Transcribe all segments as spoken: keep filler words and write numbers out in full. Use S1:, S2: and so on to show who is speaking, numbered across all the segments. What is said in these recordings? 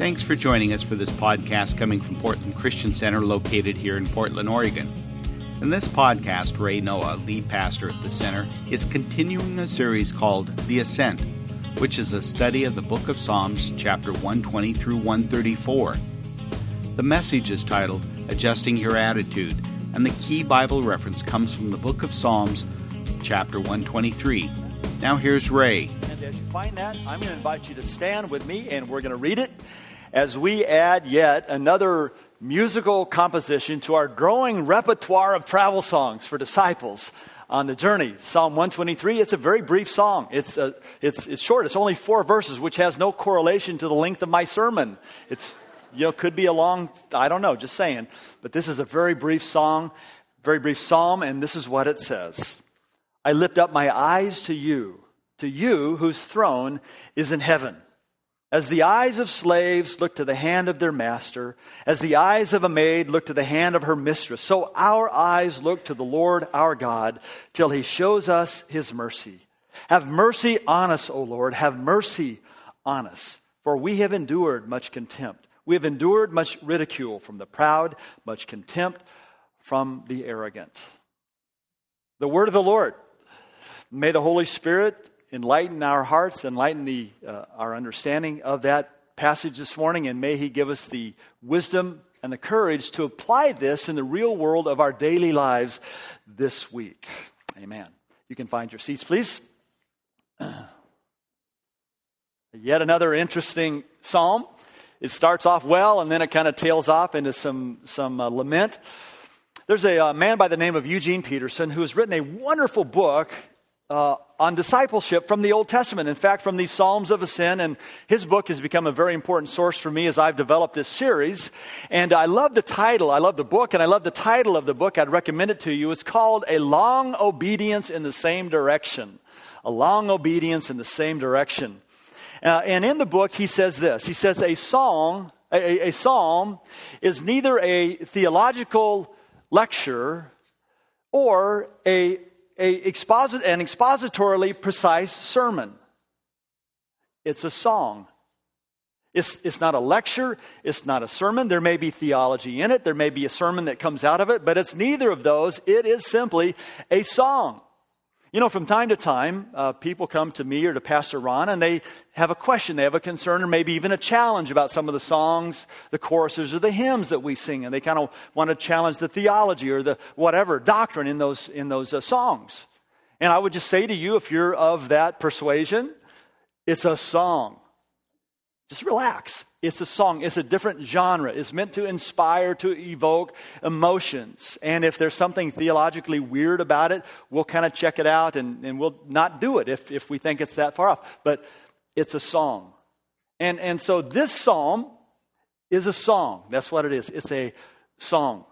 S1: Thanks for joining us for this podcast coming from Portland Christian Center located here in Portland, Oregon. In this podcast, Ray Noah, lead pastor at the center, is continuing a series called The Ascent, which is a study of the book of Psalms, chapter one twenty through one thirty-four. The message is titled Adjusting Your Attitude, and the key Bible reference comes from the book of Psalms, chapter one twenty-three. Now here's Ray.
S2: And as you find that, I'm going to invite you to stand with me, and we're going to read it as we add yet another musical composition to our growing repertoire of travel songs for disciples on the journey. Psalm one twenty-three, it's a very brief song. It's a, it's it's short. It's only four verses, which has no correlation to the length of my sermon. It's, you know, could be a long, I don't know, just saying. But this is a very brief song, very brief psalm, and this is what it says. I lift up my eyes to you, to you whose throne is in heaven. As the eyes of slaves look to the hand of their master, as the eyes of a maid look to the hand of her mistress, so our eyes look to the Lord our God till he shows us his mercy. Have mercy on us, O Lord, have mercy on us, for we have endured much contempt. We have endured much ridicule from the proud, much contempt from the arrogant. The word of the Lord. May the Holy Spirit enlighten our hearts, enlighten the uh, our understanding of that passage this morning, and may he give us the wisdom and the courage to apply this in the real world of our daily lives this week. Amen. You can find your seats, please. Yet another interesting psalm. It starts off well, and then it kind of tails off into some, some uh, lament. There's a uh, man by the name of Eugene Peterson who has written a wonderful book Uh, on discipleship from the Old Testament. In fact, from these Psalms of Ascent, and his book has become a very important source for me as I've developed this series. And I love the title, I love the book, and I love the title of the book. I'd recommend it to you. It's called A Long Obedience in the Same Direction. A Long Obedience in the Same Direction. Uh, and in the book, he says this. He says a song, a, a psalm is neither a theological lecture or a A exposit- an expositorily precise sermon. It's a song. It's, it's not a lecture. It's not a sermon. There may be theology in it. There may be a sermon that comes out of it, but it's neither of those. It is simply a song. You know, from time to time, uh, people come to me or to Pastor Ron, and they have a question, they have a concern, or maybe even a challenge about some of the songs, the choruses, or the hymns that we sing, and they kind of want to challenge the theology or the whatever doctrine in those in those uh, songs. And I would just say to you, if you're of that persuasion, it's a song. Just relax. It's a song. It's a different genre. It's meant to inspire, to evoke emotions. And if there's something theologically weird about it, we'll kind of check it out and, and we'll not do it if, if we think it's that far off. But it's a song. And, and so this psalm is a song. That's what it is. It's a song.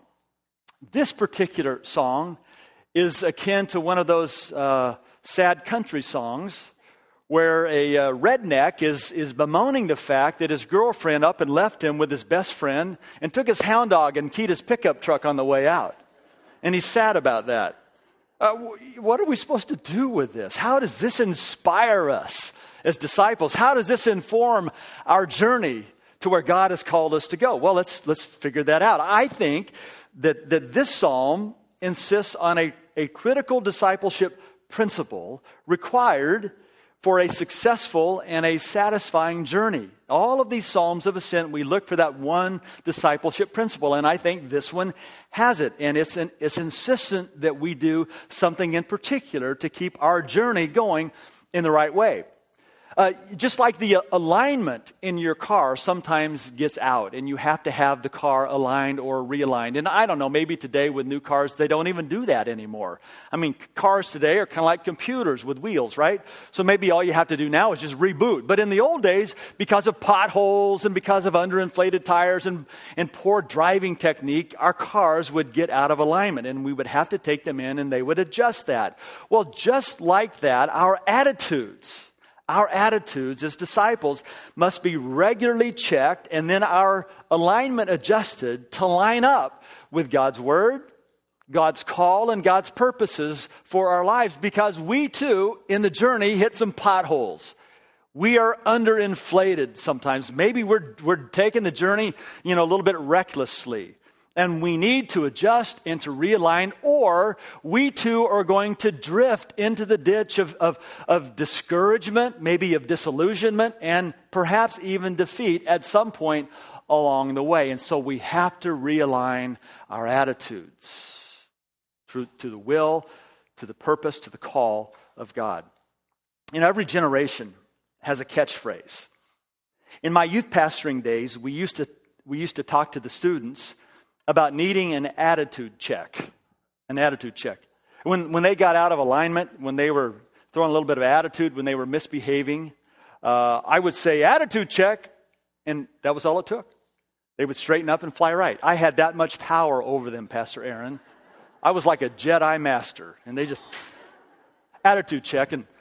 S2: This particular song is akin to one of those uh, sad country songs where a uh, redneck is, is bemoaning the fact that his girlfriend up and left him with his best friend and took his hound dog and keyed his pickup truck on the way out. And he's sad about that. Uh, what are we supposed to do with this? How does this inspire us as disciples? How does this inform our journey to where God has called us to go? Well, let's let's figure that out. I think that, that this psalm insists on a, a critical discipleship principle required for a successful and a satisfying journey. All of these Psalms of Ascent, we look for that one discipleship principle, and I think this one has it. And it's an, it's insistent that we do something in particular to keep our journey going in the right way. Uh, just like the uh, alignment in your car sometimes gets out and you have to have the car aligned or realigned. And I don't know, maybe today with new cars, they don't even do that anymore. I mean, cars today are kind of like computers with wheels, right? So maybe all you have to do now is just reboot. But in the old days, because of potholes and because of underinflated tires and, and poor driving technique, our cars would get out of alignment and we would have to take them in and they would adjust that. Well, just like that, our attitudes... Our attitudes as disciples must be regularly checked and then our alignment adjusted to line up with God's word, God's call, and God's purposes for our lives, because we too, in the journey, hit some potholes. We are underinflated sometimes. Maybe we're, we're taking the journey, you know, a little bit recklessly. And we need to adjust and to realign, or we too are going to drift into the ditch of, of, of discouragement, maybe of disillusionment, and perhaps even defeat at some point along the way. And so we have to realign our attitudes to, to the will, to the purpose, to the call of God. You know, every generation has a catchphrase. In my youth pastoring days, we used to we used to talk to the students about needing an attitude check, an attitude check. When when they got out of alignment, when they were throwing a little bit of attitude, when they were misbehaving, uh, I would say, attitude check, and that was all it took. They would straighten up and fly right. I had that much power over them, Pastor Aaron. I was like a Jedi master, and they just, attitude check. And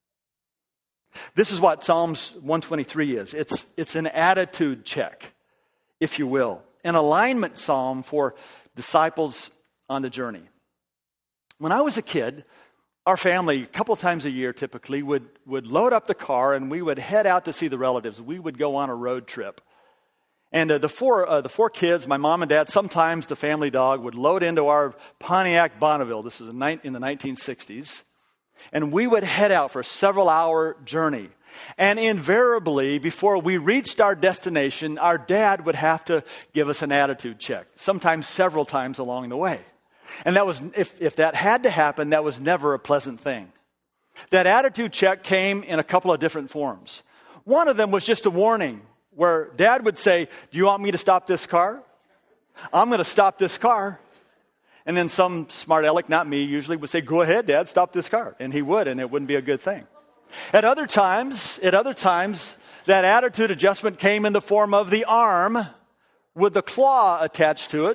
S2: this is what Psalms one twenty-three is. It's, it's an attitude check, if you will. An alignment psalm for disciples on the journey. When I was a kid, our family, a couple of times a year typically, would, would load up the car and we would head out to see the relatives. We would go on a road trip. And uh, the four uh, the four kids, my mom and dad, sometimes the family dog, would load into our Pontiac Bonneville. This is in the nineteen sixties. And we would head out for a several-hour journey. And invariably, before we reached our destination, our dad would have to give us an attitude check, sometimes several times along the way. And that was, if, if that had to happen, that was never a pleasant thing. That attitude check came in a couple of different forms. One of them was just a warning, where Dad would say, do you want me to stop this car? I'm going to stop this car. And then some smart aleck, not me usually, would say, go ahead, Dad, stop this car. And he would, and it wouldn't be a good thing. At other times, at other times, that attitude adjustment came in the form of the arm with the claw attached to it,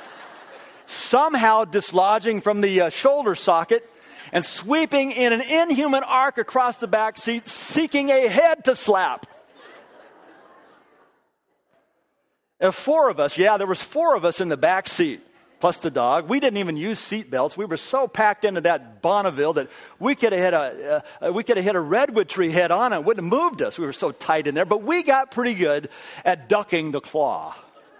S2: somehow dislodging from the uh, shoulder socket and sweeping in an inhuman arc across the back seat, seeking a head to slap. And four of us, yeah, there was four of us in the back seat, plus the dog. We didn't even use seat belts. We were so packed into that Bonneville that we could have hit a uh, we could have hit a redwood tree head on and it wouldn't have moved us. We were so tight in there. But we got pretty good at ducking the claw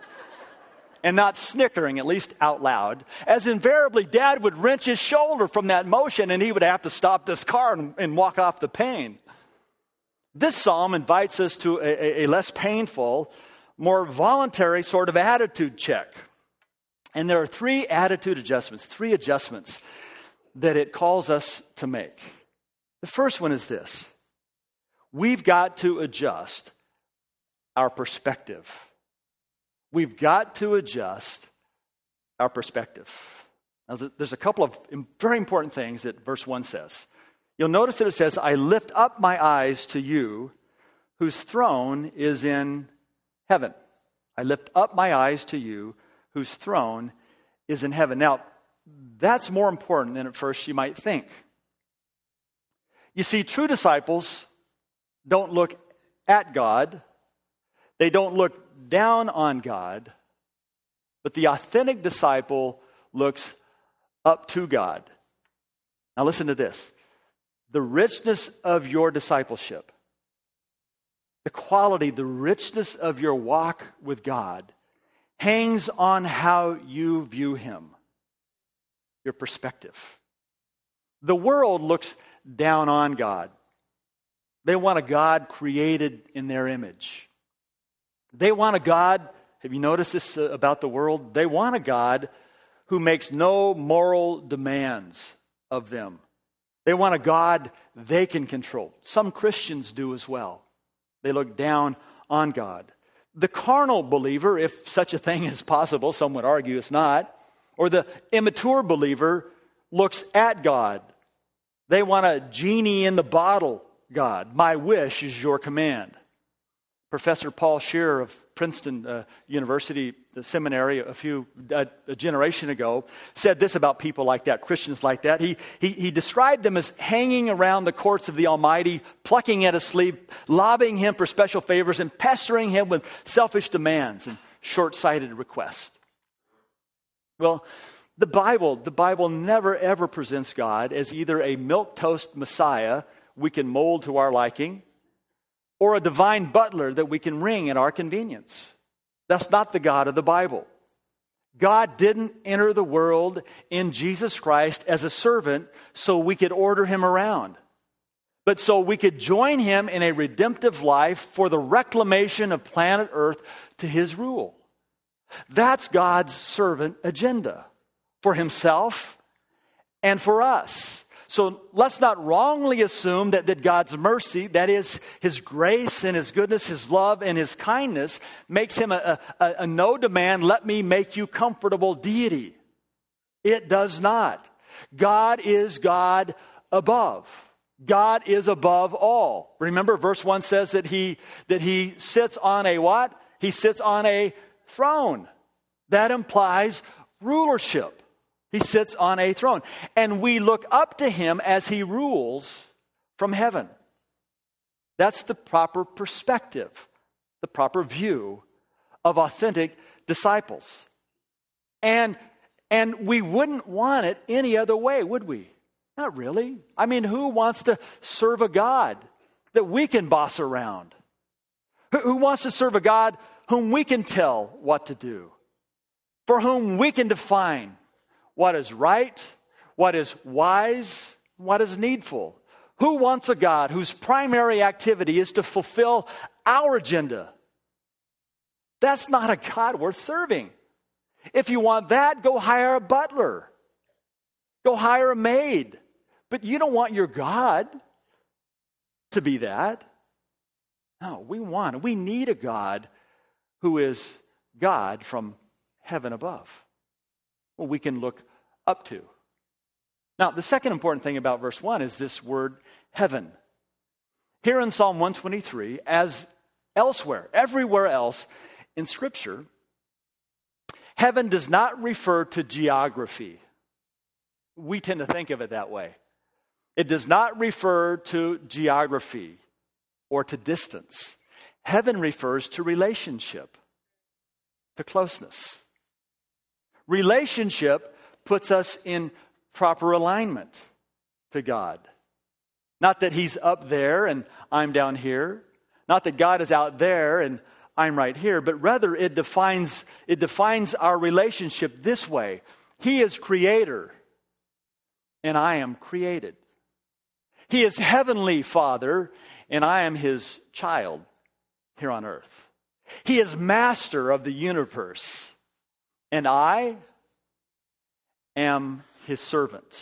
S2: and not snickering, at least out loud, as invariably Dad would wrench his shoulder from that motion and he would have to stop this car and, and walk off the pain. This psalm invites us to a, a less painful, more voluntary sort of attitude check. And there are three attitude adjustments, three adjustments that it calls us to make. The first one is this. We've got to adjust our perspective. We've got to adjust our perspective. Now, there's a couple of very important things that verse one says. You'll notice that it says, I lift up my eyes to you, whose throne is in heaven. I lift up my eyes to you, whose throne is in heaven. Now, that's more important than at first you might think. You see, true disciples don't look at God. They don't look down on God. But the authentic disciple looks up to God. Now listen to this. The richness of your discipleship, the quality, the richness of your walk with God hangs on how you view him, your perspective. The world looks down on God. They want a God created in their image. They want a God, have you noticed this about the world? They want a God who makes no moral demands of them. They want a God they can control. Some Christians do as well. They look down on God. The carnal believer, if such a thing is possible, some would argue it's not, or the immature believer looks at God. They want a genie in the bottle God. My wish is your command. Professor Paul Scheer of Princeton uh, University the Seminary a few uh, a generation ago said this about people like that, Christians like that. He, he he described them as hanging around the courts of the Almighty, plucking at his sleeve, lobbying him for special favors, and pestering him with selfish demands and short-sighted requests. Well, the Bible, the Bible never ever presents God as either a milquetoast Messiah we can mold to our liking, or a divine butler that we can ring at our convenience. That's not the God of the Bible. God didn't enter the world in Jesus Christ as a servant so we could order him around, but so we could join him in a redemptive life for the reclamation of planet Earth to his rule. That's God's servant agenda for himself and for us. So let's not wrongly assume that, that God's mercy, that is his grace and his goodness, his love and his kindness, makes him a, a, a no-demand, let me make you comfortable deity. It does not. God is God above. God is above all. Remember, verse one says that he, that he sits on a what? He sits on a throne. That implies rulership. He sits on a throne. And we look up to him as he rules from heaven. That's the proper perspective, the proper view of authentic disciples. And, and we wouldn't want it any other way, would we? Not really. I mean, who wants to serve a God that we can boss around? Who, who wants to serve a God whom we can tell what to do? For whom we can define what is right, what is wise, what is needful. Who wants a God whose primary activity is to fulfill our agenda? That's not a God worth serving. If you want that, go hire a butler. Go hire a maid. But you don't want your God to be that. No, we want, we need a God who is God from heaven above. Well, we can look up to. Now, the second important thing about verse one is this word heaven. Here in Psalm one twenty-three, as elsewhere, everywhere else in Scripture, heaven does not refer to geography. We tend to think of it that way. It does not refer to geography or to distance. Heaven refers to relationship, to closeness. Relationship puts us in proper alignment to God. Not that he's up there and I'm down here. Not that God is out there and I'm right here. But rather it defines, it defines our relationship this way. He is creator and I am created. He is heavenly Father and I am his child here on earth. He is master of the universe and I am his servant.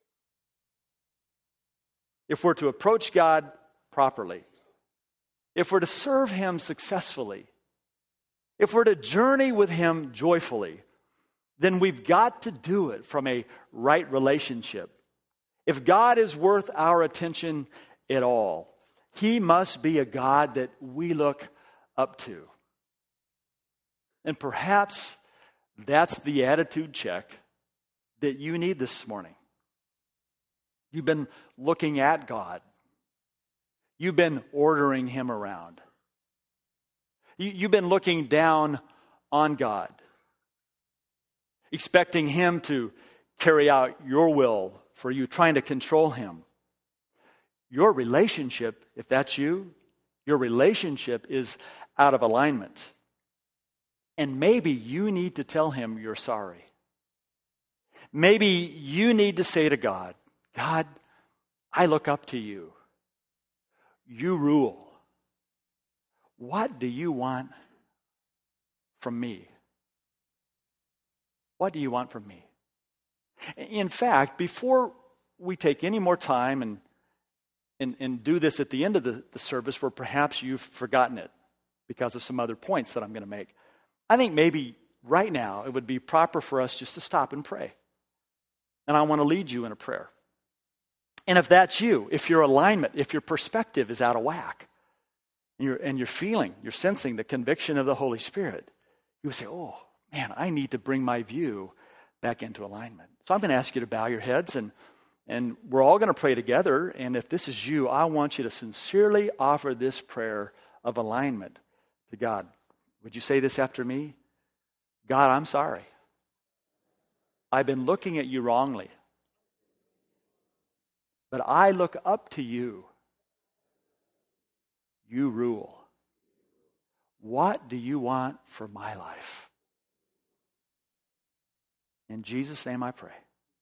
S2: If we're to approach God properly, if we're to serve him successfully, if we're to journey with him joyfully, then we've got to do it from a right relationship. If God is worth our attention at all, he must be a God that we look up to. And perhaps that's the attitude check that you need this morning. You've been looking at God. You've been ordering him around. You, you've been looking down on God, expecting him to carry out your will for you, trying to control him. Your relationship, if that's you, your relationship is out of alignment. And maybe you need to tell him you're sorry. Maybe you need to say to God, God, I look up to you. You rule. What do you want from me? What do you want from me? In fact, before we take any more time and, and, and do this at the end of the, the service where perhaps you've forgotten it because of some other points that I'm going to make, I think maybe right now it would be proper for us just to stop and pray. And I want to lead you in a prayer. And if that's you, if your alignment, if your perspective is out of whack, and you're, and you're feeling, you're sensing the conviction of the Holy Spirit, you would say, oh, man, I need to bring my view back into alignment. So I'm going to ask you to bow your heads, and, and we're all going to pray together. And if this is you, I want you to sincerely offer this prayer of alignment to God. Would you say this after me? God, I'm sorry. I've been looking at you wrongly. But I look up to you. you rule. What do you want for my life? In Jesus' name I pray.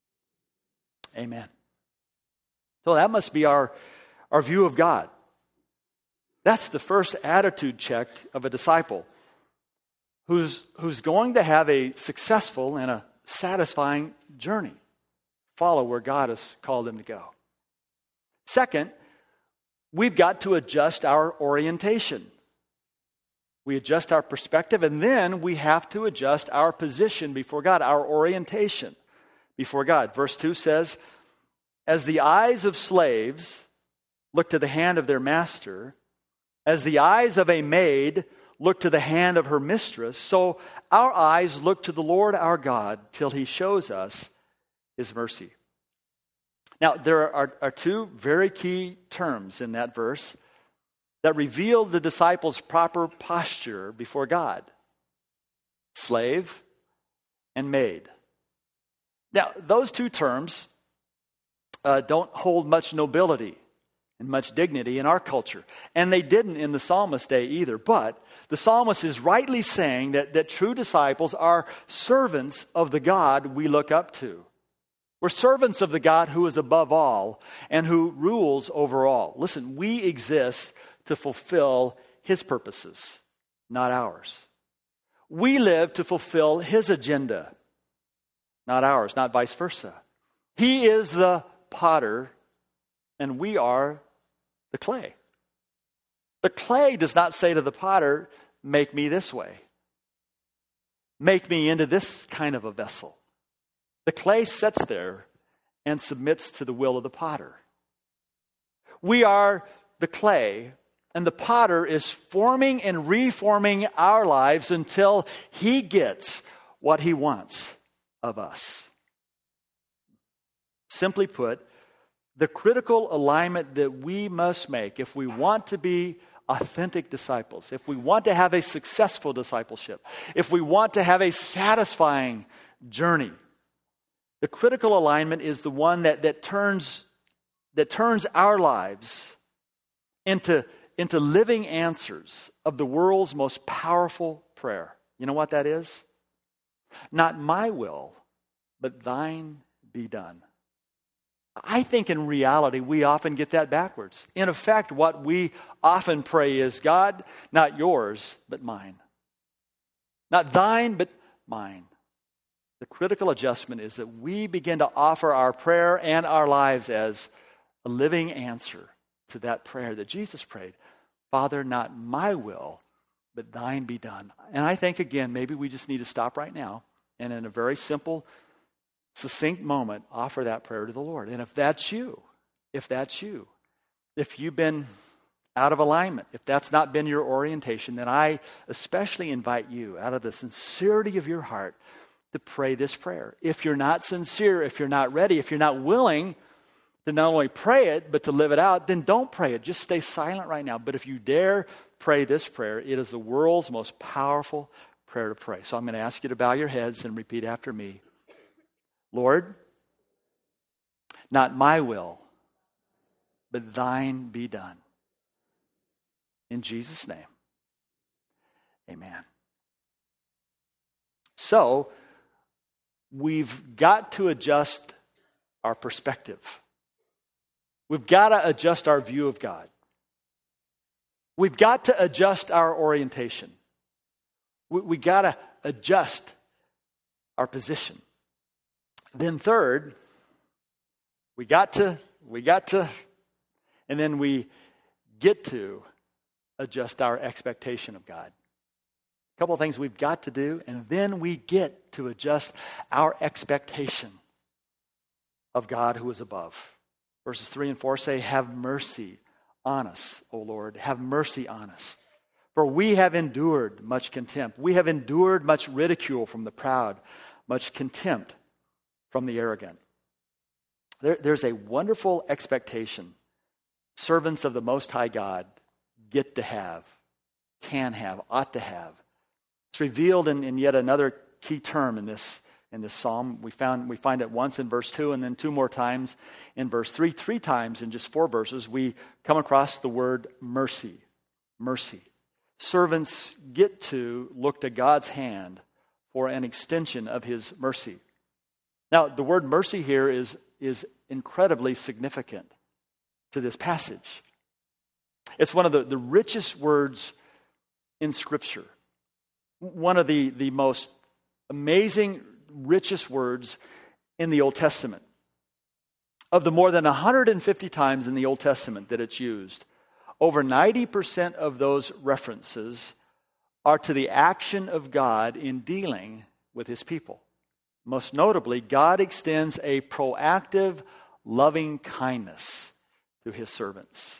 S2: Amen. So that must be our, our view of God. That's the first attitude check of a disciple who's, who's going to have a successful and a satisfying journey. Follow where God has called him to go. Second, we've got to adjust our orientation. We adjust our perspective, and then we have to adjust our position before God, our orientation before God. Verse two says, as the eyes of slaves look to the hand of their master, as the eyes of a maid look to the hand of her mistress, so our eyes look to the Lord our God till he shows us his mercy. Now, there are, are two very key terms in that verse that reveal the disciples' proper posture before God. Slave and maid. Now, those two terms uh, don't hold much nobility and much dignity in our culture. And they didn't in the psalmist's day either. But the psalmist is rightly saying that, that true disciples are servants of the God we look up to. We're servants of the God who is above all and who rules over all. Listen, we exist to fulfill his purposes, not ours. We live to fulfill his agenda, not ours, not vice versa. He is the potter, and we are the clay. The clay does not say to the potter, make me this way. Make me into this kind of a vessel. The clay sits there and submits to the will of the potter. We are the clay, and the potter is forming and reforming our lives until he gets what he wants of us. Simply put, the critical alignment that we must make if we want to be authentic disciples, if we want to have a successful discipleship, if we want to have a satisfying journey, the critical alignment is the one that, that turns that turns our lives into, into living answers of the world's most powerful prayer. You know what that is? Not my will, but thine be done. I think in reality, we often get that backwards. In effect, what we often pray is, God, not yours, but mine. Not thine, but mine. The critical adjustment is that we begin to offer our prayer and our lives as a living answer to that prayer that Jesus prayed. Father, not my will, but thine be done. And I think, again, maybe we just need to stop right now and in a very simple, succinct moment, offer that prayer to the Lord. And if that's you, if that's you, if you've been out of alignment, if that's not been your orientation, then I especially invite you, out of the sincerity of your heart, to pray this prayer. If you're not sincere, if you're not ready, if you're not willing to not only pray it, but to live it out, then don't pray it. Just stay silent right now. But if you dare pray this prayer, it is the world's most powerful prayer to pray. So I'm going to ask you to bow your heads and repeat after me. Lord, not my will, but thine be done. In Jesus' name, amen. So, we've got to adjust our perspective. We've got to adjust our view of God. We've got to adjust our orientation. We, we got to adjust our position. Then third, we got to, we got to, and then we get to adjust our expectation of God. A couple of things we've got to do, and then we get to adjust our expectation of God who is above. Verses three and four say, have mercy on us, O Lord, have mercy on us. For we have endured much contempt. We have endured much ridicule from the proud, much contempt from the arrogant. There, there's a wonderful expectation servants of the Most High God get to have, can have, ought to have. It's revealed in, in yet another key term in this, in this psalm. We found we find it once in verse two and then two more times in verse three. Three times in just four verses we come across the word mercy. mercy. Servants get to look to God's hand for an extension of his mercy. Now, the word mercy here is, is incredibly significant to this passage. It's one of the, the richest words in Scripture. One of the, the most amazing, richest words in the Old Testament. Of the more than one hundred fifty times in the Old Testament that it's used, over ninety percent of those references are to the action of God in dealing with his people. Most notably, God extends a proactive, loving kindness to his servants.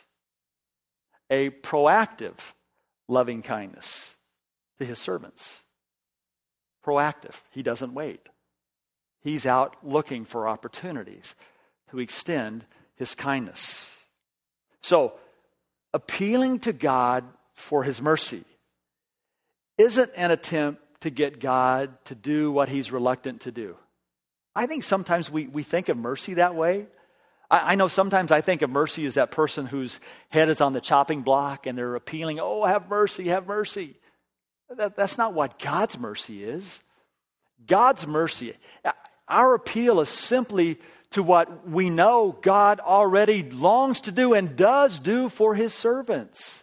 S2: A proactive, loving kindness to his servants. Proactive. He doesn't wait. He's out looking for opportunities to extend his kindness. So, appealing to God for his mercy isn't an attempt to get God to do what he's reluctant to do. I think sometimes we, we think of mercy that way. I, I know sometimes I think of mercy as that person whose head is on the chopping block and they're appealing, oh, have mercy, have mercy. That, that's not what God's mercy is. God's mercy, our appeal is simply to what we know God already longs to do and does do for his servants.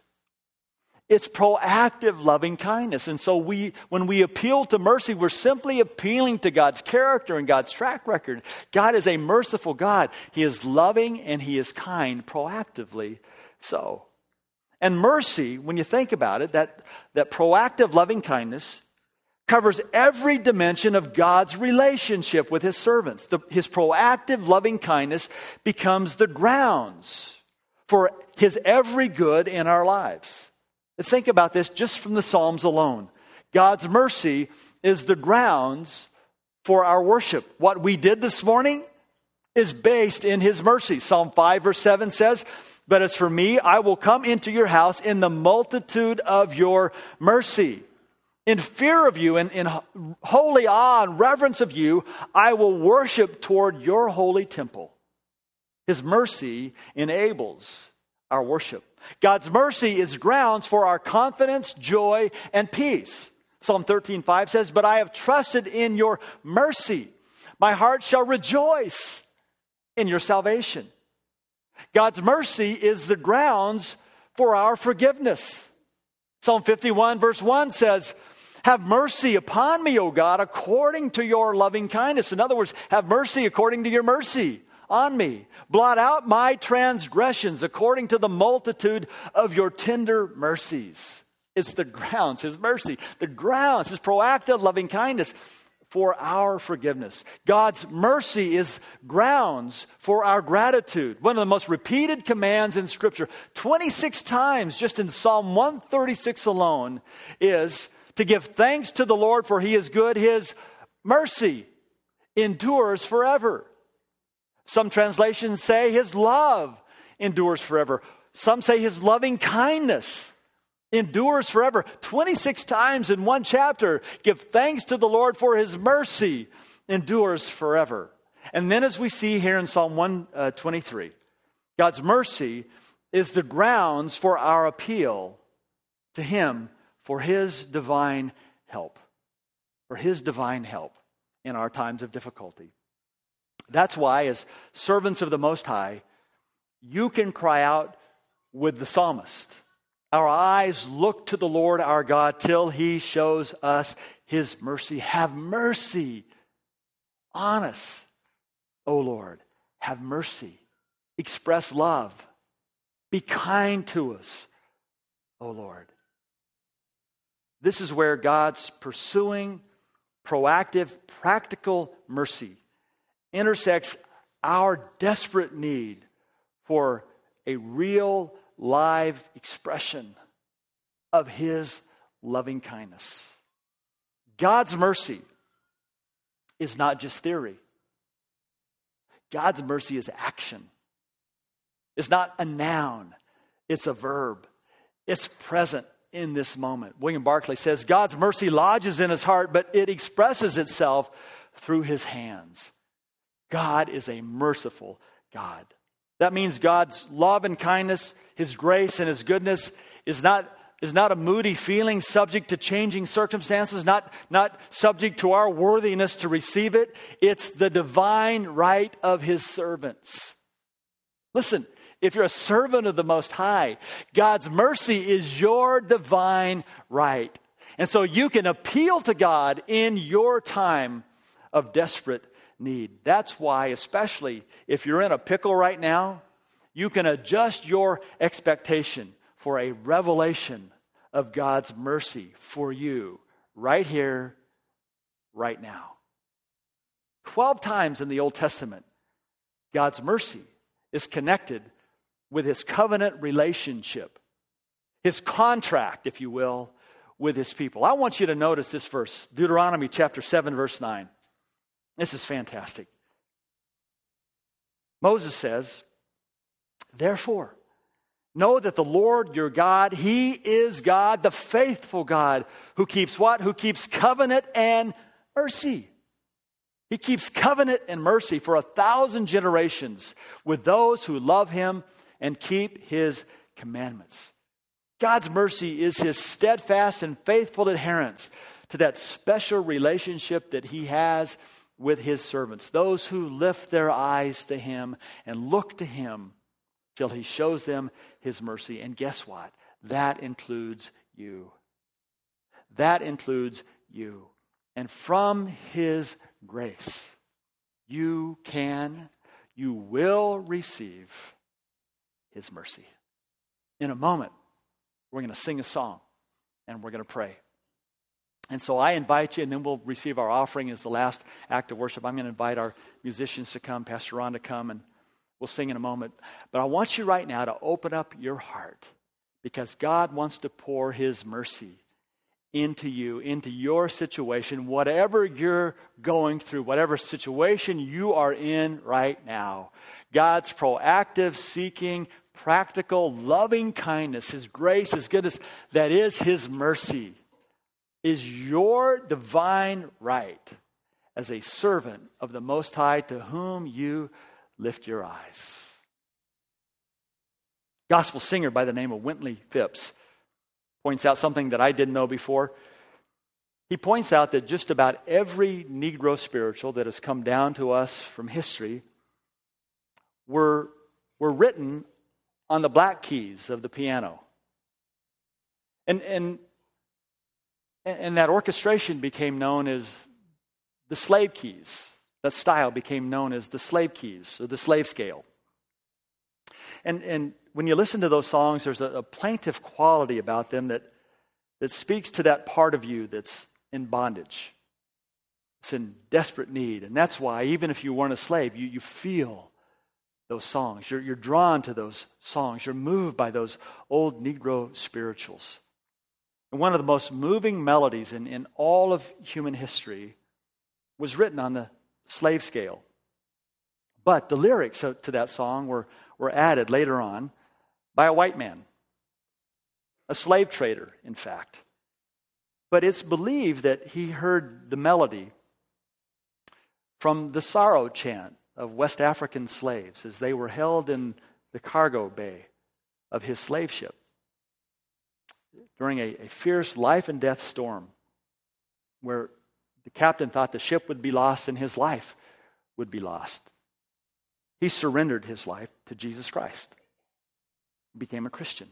S2: It's proactive loving kindness. And so we, when we appeal to mercy, we're simply appealing to God's character and God's track record. God is a merciful God. He is loving and he is kind proactively so. And mercy, when you think about it, that, that proactive loving kindness covers every dimension of God's relationship with his servants. The, his proactive loving kindness becomes the grounds for his every good in our lives. Think about this just from the Psalms alone. God's mercy is the grounds for our worship. What we did this morning is based in his mercy. Psalm five verse seven says, "But as for me, I will come into your house in the multitude of your mercy. In fear of you and in holy awe and reverence of you, I will worship toward your holy temple." His mercy enables our worship. God's mercy is grounds for our confidence, joy, and peace. Psalm thirteen five says, "But I have trusted in your mercy. My heart shall rejoice in your salvation." God's mercy is the grounds for our forgiveness. Psalm fifty-one verse one says, "Have mercy upon me, O God, according to your loving kindness." In other words, have mercy according to your mercy on me. "Blot out my transgressions according to the multitude of your tender mercies." It's the grounds, his mercy, the grounds, his proactive loving kindness for our forgiveness. God's mercy is grounds for our gratitude. One of the most repeated commands in Scripture, twenty-six times just in Psalm one thirty-six alone, is to give thanks to the Lord, for he is good. His mercy endures forever. Some translations say his love endures forever. Some say his loving kindness endures forever. twenty-six times in one chapter, give thanks to the Lord, for his mercy endures forever. And then as we see here in Psalm one twenty-three, God's mercy is the grounds for our appeal to him for his divine help, for his divine help in our times of difficulty. That's why, as servants of the Most High, you can cry out with the psalmist, "Our eyes look to the Lord our God till he shows us his mercy." Have mercy on us, O Lord. Have mercy. Express love. Be kind to us, O Lord. This is where God's pursuing, proactive, practical mercy intersects our desperate need for a real, live expression of his loving kindness. God's mercy is not just theory. God's mercy is action. It's not a noun. It's a verb. It's present in this moment. William Barclay says, God's mercy lodges in his heart, but it expresses itself through his hands. God is a merciful God. That means God's love and kindness, his grace and his goodness is not is not a moody feeling subject to changing circumstances, not, not subject to our worthiness to receive it. It's the divine right of his servants. Listen, if you're a servant of the Most High, God's mercy is your divine right. And so you can appeal to God in your time of desperate need. That's why, especially if you're in a pickle right now, you can adjust your expectation for a revelation of God's mercy for you right here, right now. Twelve times in the Old Testament, God's mercy is connected with his covenant relationship, his contract, if you will, with his people. I want you to notice this verse, Deuteronomy chapter seven, verse nine. This is fantastic. Moses says, therefore, know that the Lord your God, he is God, the faithful God, who keeps what? Who keeps covenant and mercy. He keeps covenant and mercy for a thousand generations with those who love him and keep his commandments. God's mercy is his steadfast and faithful adherence to that special relationship that he has with his servants, those who lift their eyes to him and look to him till he shows them his mercy. And guess what? That includes you. That includes you. And from his grace, you can, you will receive his mercy. In a moment, we're going to sing a song and we're going to pray. And so I invite you, and then we'll receive our offering as the last act of worship. I'm going to invite our musicians to come, Pastor Ron to come, and we'll sing in a moment. But I want you right now to open up your heart, because God wants to pour his mercy into you, into your situation, whatever you're going through, whatever situation you are in right now. God's proactive, seeking, practical, loving kindness, his grace, his goodness, that is his mercy, is your divine right as a servant of the Most High to whom you lift your eyes. Gospel singer by the name of Wintley Phipps points out something that I didn't know before. He points out that just about every Negro spiritual that has come down to us from history were, were written on the black keys of the piano. And, and, and that orchestration became known as the slave keys. That style became known as the slave keys or the slave scale. And, and when you listen to those songs, there's a, a plaintive quality about them that, that speaks to that part of you that's in bondage. It's in desperate need. And that's why, even if you weren't a slave, you, you feel those songs. You're, you're drawn to those songs. You're moved by those old Negro spirituals. And one of the most moving melodies in, in all of human history was written on the slave scale. But the lyrics to that song were, were added later on by a white man, a slave trader, in fact. But it's believed that he heard the melody from the sorrow chant of West African slaves as they were held in the cargo bay of his slave ship during a, a fierce life and death storm where the captain thought the ship would be lost and his life would be lost. He surrendered his life to Jesus Christ. He became a Christian.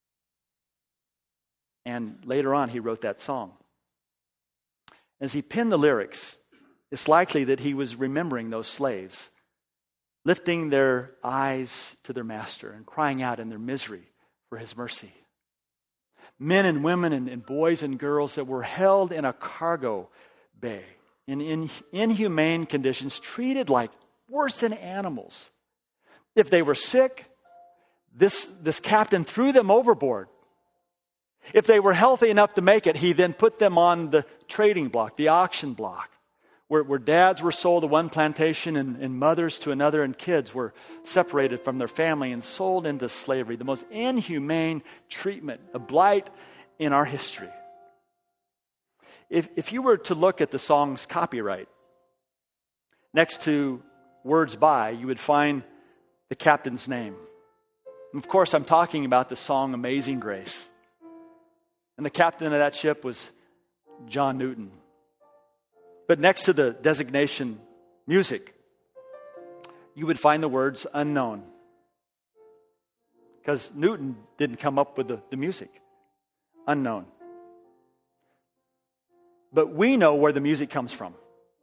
S2: And later on, he wrote that song. As he penned the lyrics, it's likely that he was remembering those slaves, lifting their eyes to their master and crying out in their misery for his mercy. Men and women and, and boys and girls that were held in a cargo bay in, in inhumane conditions, treated like worse than animals. If they were sick, this, this captain threw them overboard. If they were healthy enough to make it, he then put them on the trading block, the auction block, where, where dads were sold to one plantation and, and mothers to another, and kids were separated from their family and sold into slavery. The most inhumane treatment, a blight in our history. If, if you were to look at the song's copyright, next to words by, you would find the captain's name. And of course, I'm talking about the song Amazing Grace. And the captain of that ship was John Newton. But next to the designation music, you would find the words unknown. Because Newton didn't come up with the, the music. Unknown. But we know where the music comes from.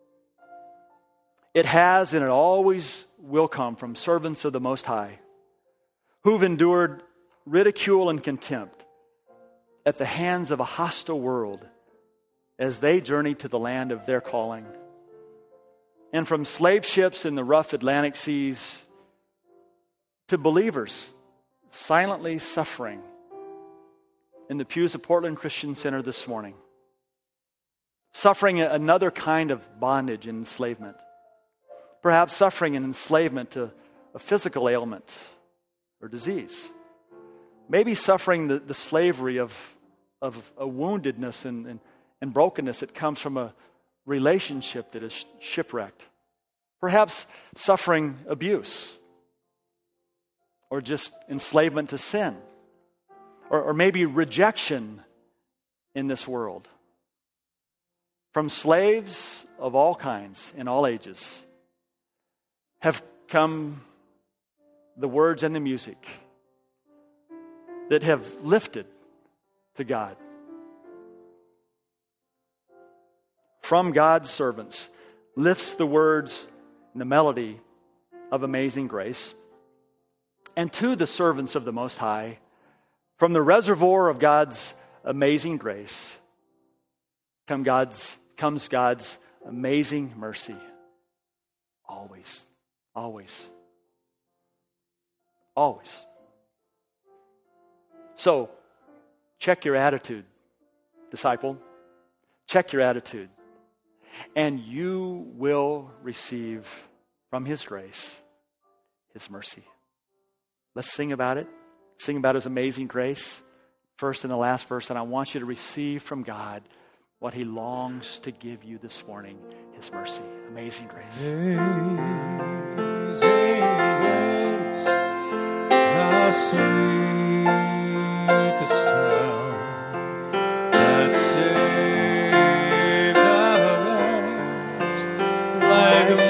S2: It has and it always will come from servants of the Most High who've endured ridicule and contempt at the hands of a hostile world as they journey to the land of their calling. And from slave ships in the rough Atlantic seas to believers silently suffering in the pews of Portland Christian Center this morning, suffering another kind of bondage and enslavement, perhaps suffering an enslavement to a physical ailment or disease, maybe suffering the, the slavery of, of a woundedness and, and, and brokenness that comes from a relationship that is shipwrecked, perhaps suffering abuse or just enslavement to sin, or, or maybe rejection in this world. From slaves of all kinds in all ages have come the words and the music that have lifted to God. From God's servants lifts the words and the melody of Amazing Grace. And to the servants of the Most High, from the reservoir of God's amazing grace, come God's, comes God's amazing mercy. Always, always, always. So, check your attitude, disciple. Check your attitude. And you will receive from His grace, His mercy. Let's sing about it. Sing about His amazing grace, first and the last verse. And I want you to receive from God what He longs to give you this morning, His mercy. Amazing grace.
S3: Amazing grace, how sweet the sound that saved a wretch like me.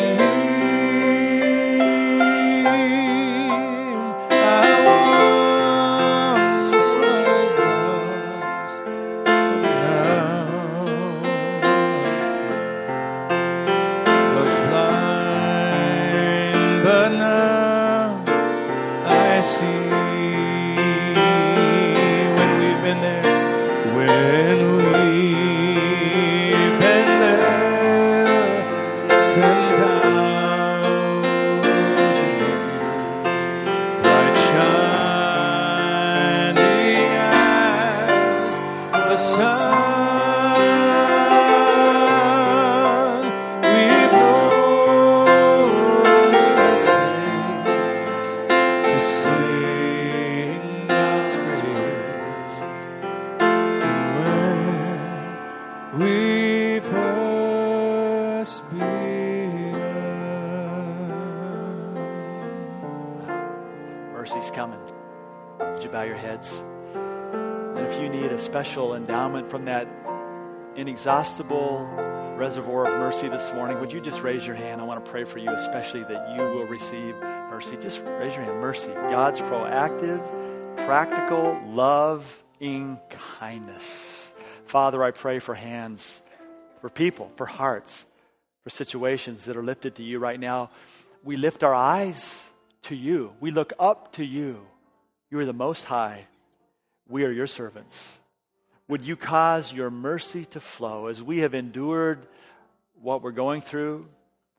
S2: Special endowment from that inexhaustible reservoir of mercy this morning, would you just raise your hand? I want to pray for you, especially that you will receive mercy. Just raise your hand. Mercy. God's proactive, practical, loving kindness. Father, I pray for hands, for people, for hearts, for situations that are lifted to you right now. We lift our eyes to you. We look up to you. You are the Most High. We are your servants. Would you cause your mercy to flow as we have endured what we're going through,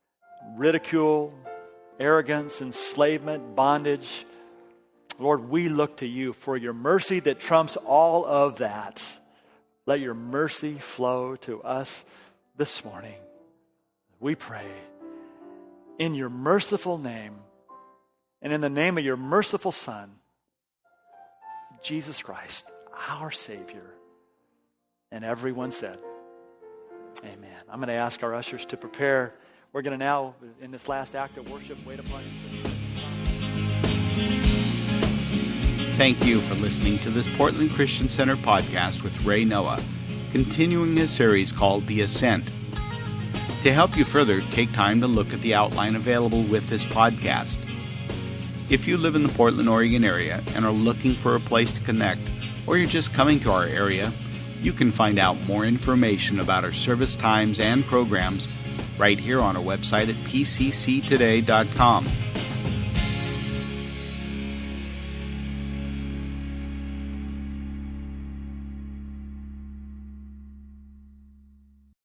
S2: ridicule, arrogance, enslavement, bondage. Lord, we look to you for your mercy that trumps all of that. Let your mercy flow to us this morning. We pray in your merciful name and in the name of your merciful Son, Jesus Christ, our Savior. And everyone said, amen. I'm going to ask our ushers to prepare. We're going to now, in this last act of worship, wait upon you.
S1: Thank you for listening to this Portland Christian Center podcast with Ray Noah, continuing a series called The Ascent. To help you further, take time to look at the outline available with this podcast. If you live in the Portland, Oregon area and are looking for a place to connect, or you're just coming to our area, you can find out more information about our service times and programs right here on our website at p c c today dot com.